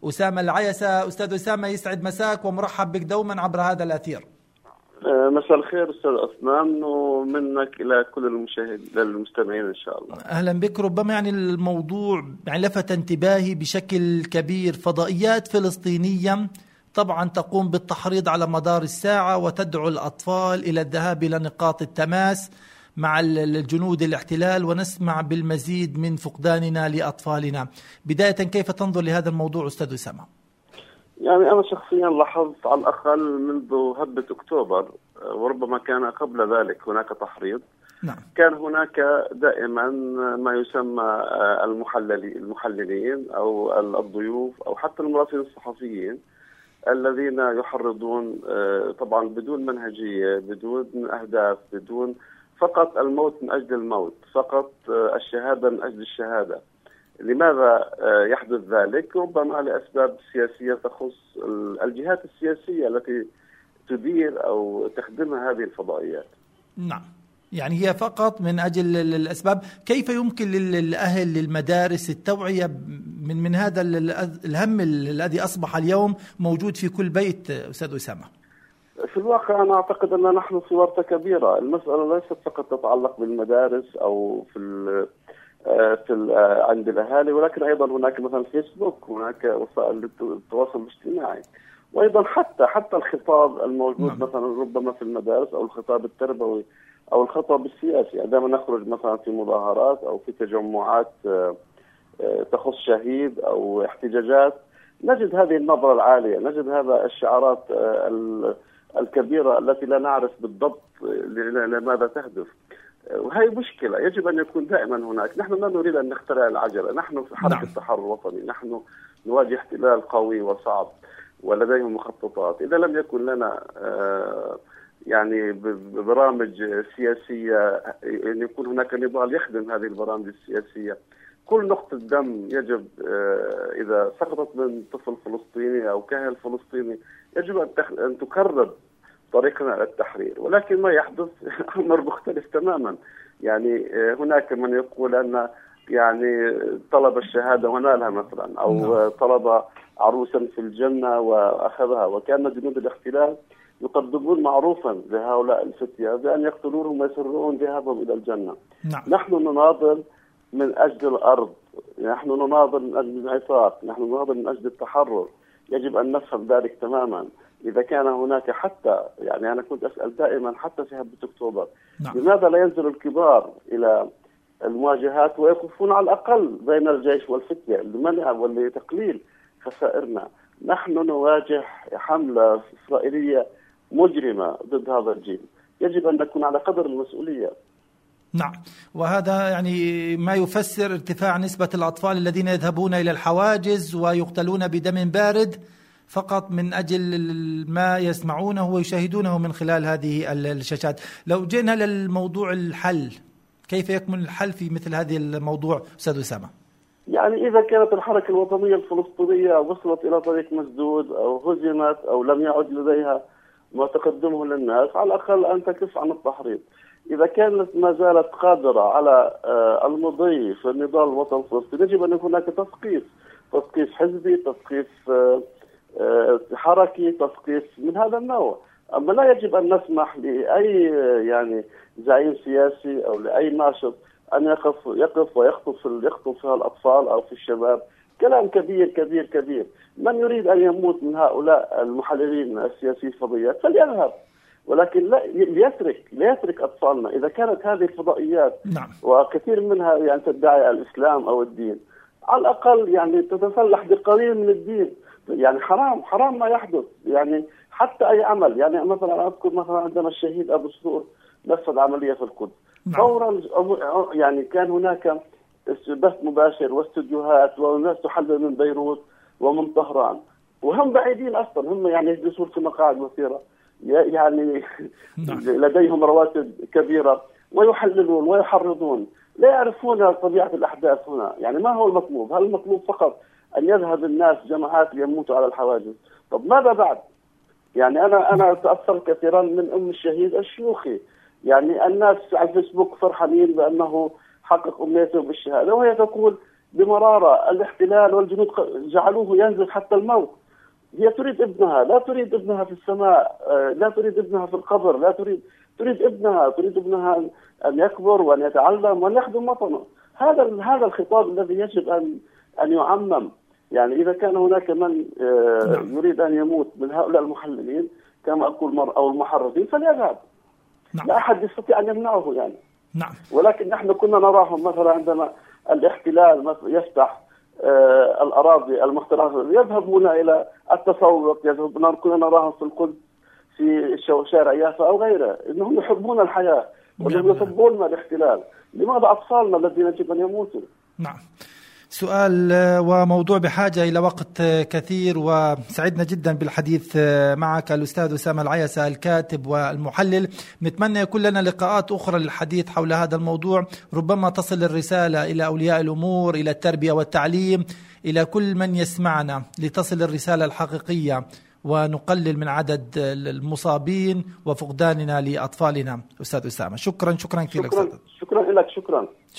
أسامة العيسى. أستاذ أسامة، يسعد مساك ومرحب بك دوما عبر هذا الأثير. مساء الخير أستاذ أثمان، ومنك إلى كل المستمعين إن شاء الله. أهلا بك. ربما يعني الموضوع لفت انتباهي بشكل كبير. فضائيات فلسطينية طبعا تقوم بالتحريض على مدار الساعة وتدعو الأطفال إلى الذهاب إلى نقاط التماس مع الجنود الاحتلال، ونسمع بالمزيد من فقداننا لأطفالنا. بداية كيف تنظر لهذا الموضوع أستاذ أسامة؟ يعني أنا شخصيا لاحظت على الأقل منذ هبة أكتوبر، وربما كان قبل ذلك هناك تحريض. نعم. كان هناك دائما ما يسمى المحللين أو الضيوف أو حتى المراسلين الصحفيين الذين يحرضون طبعا بدون منهجية، بدون أهداف، بدون فقط الموت من أجل الموت، فقط الشهادة من أجل الشهادة. لماذا يحدث ذلك؟ ربما لأسباب سياسية تخص الجهات السياسية التي تدير أو تخدمها هذه الفضائيات. نعم، يعني هي فقط من أجل الأسباب. كيف يمكن للأهل للمدارس التوعية من هذا الهم الذي أصبح اليوم موجود في كل بيت أستاذ أسامة؟ في الواقع أنا أعتقد أن نحن في ورطة كبيرة. المسألة ليست فقط تتعلق بالمدارس أو عند الأهالي، ولكن أيضا هناك مثلا فيسبوك، هناك وسائل التواصل الاجتماعي، وأيضا حتى الخطاب الموجود مثلا ربما في المدارس أو الخطاب التربوي أو الخطاب السياسي. عندما نخرج مثلا في مظاهرات أو في تجمعات تخص شهيد أو احتجاجات، نجد هذه النظرة العالية، نجد هذا الشعارات الكبيرة التي لا نعرف بالضبط لماذا تهدف. وهي مشكلة يجب أن يكون دائما هناك. نحن لا نريد أن نخترع العجلة، نحن في حركة تحرر وطني، نحن نواجه احتلال قوي وصعب ولديهم مخططات. إذا لم يكن لنا يعني برامج سياسية، أن يكون هناك نضال يخدم هذه البرامج السياسية. كل نقطة دم يجب إذا سقطت من طفل فلسطيني أو كاهل فلسطيني يجب أن تكرر طريقنا للتحرير، ولكن ما يحدث أمر مختلف تماما. يعني هناك من يقول أن يعني طلب الشهادة ونالها مثلا، أو طلب عروسا في الجنة وأخذها، وكان جنود الاحتلال يقدمون معروفا لهؤلاء الفتية بأن يقتلونهم ويسرون ذهابهم إلى الجنة. نحن نناضل من أجل الأرض، نحن نناضل من أجل العفاف، نحن نناضل من أجل التحرر. يجب أن نفهم ذلك تماما. إذا كان هناك حتى يعني أنا كنت أسأل دائما حتى في هبة أكتوبر لماذا لا ينزل الكبار إلى المواجهات ويقفون على الأقل بين الجيش والفتية لمنع ولتقليل خسائرنا؟ نحن نواجه حملة إسرائيلية مجرمة ضد هذا الجيل، يجب أن نكون على قدر المسؤولية. نعم، وهذا يعني ما يفسر ارتفاع نسبة الأطفال الذين يذهبون إلى الحواجز ويقتلون بدم بارد فقط من أجل ما يسمعونه ويشاهدونه من خلال هذه الشاشات. لو جينا للموضوع الحل، كيف يكمن الحل في مثل هذه الموضوع أستاذ أسامة؟ يعني إذا كانت الحركة الوطنية الفلسطينية وصلت إلى طريق مسدود أو هزمت أو لم يعد لديها ما تقدمه للناس، على الأقل أن تكف عن التحريض. إذا كانت ما زالت قادرة على المضي في النضال الوطني الفلسطيني، يجب أن يكون هناك تثقيف حزبي، تثقيف حركي، تثقيف من هذا النوع. أما لا يجب أن نسمح لأي يعني زعيم سياسي أو لأي ناشط أن يقف ويخطف فيها الأطفال أو في الشباب. كلام كبير كبير كبير. من يريد أن يموت من هؤلاء المحللين السياسيين الفضائيات فليذهب، ولكن لا يترك أطفالنا. إذا كانت هذه الفضائيات وكثير منها يعني تدعي الإسلام أو الدين، على الأقل يعني تتسلح بقليل من الدين. يعني حرام ما يحدث. يعني حتى أي عمل، يعني مثلا أذكر مثلا عندما الشهيد أبو سرور نفذ عملية في القدس فورا يعني كان هناك بث مباشر واستديوهات وناس تحلل من بيروت ومن طهران، وهم بعيدين أصلا، هم يعني يجلسون في مقاعد مثيرة، يعني لديهم رواتب كبيرة ويحللون ويحرضون، لا يعرفون طبيعة الأحداث هنا. يعني ما هو المطلوب؟ هل المطلوب فقط أن يذهب الناس جماعات ليموتوا على الحواجز؟ طب ماذا بعد؟ يعني أنا تأثرت كثيرا من أم الشهيد الشيوخي. يعني الناس على الفيسبوك فرحانين بأنه حقق أمنيته بالشهادة، وهي تقول بمرارة الاحتلال والجنود جعلوه ينزل حتى الموت. هي تريد ابنها، لا تريد ابنها في السماء، لا تريد ابنها في القبر، لا تريد ابنها أن يكبر وأن يتعلم وأن يخدم وطنه. هذا الخطاب الذي يجب أن يعمم. يعني إذا كان هناك من يريد أن يموت من هؤلاء المحللين كما أقول أو المحرضين فليذهب. لا أحد يستطيع أن يمنعه يعني. ولكن نحن كنا نراهم مثلا عندما الاحتلال يفتح الأراضي المحتلة يذهبون إلى التسوق، كنا نراهم في القدس في شارع يافا أو غيره، إنهم يحبون الحياة وإنهم يحبون الاحتلال. لماذا أطفالنا الذين يجب أن يموتوا؟ نعم. سؤال وموضوع بحاجة إلى وقت كثير، وسعدنا جدا بالحديث معك الأستاذ أسامة العيسى الكاتب والمحلل. نتمنى يكون لنا لقاءات أخرى للحديث حول هذا الموضوع، ربما تصل الرسالة إلى أولياء الأمور، إلى التربية والتعليم، إلى كل من يسمعنا، لتصل الرسالة الحقيقية ونقلل من عدد المصابين وفقداننا لأطفالنا. أستاذ أسامة شكرا كثيرا. شكرا لك. شكرا.